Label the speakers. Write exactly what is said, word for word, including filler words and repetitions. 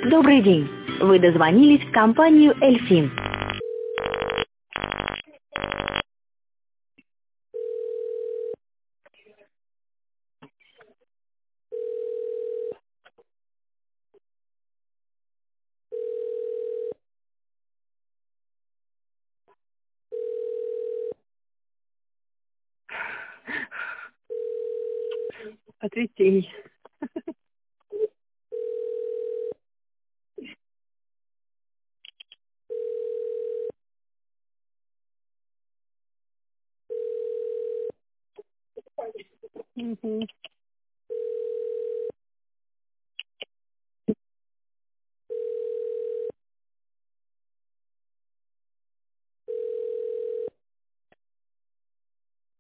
Speaker 1: Добрый день. Вы дозвонились в компанию «Эльфин».
Speaker 2: Ответь. Мгм.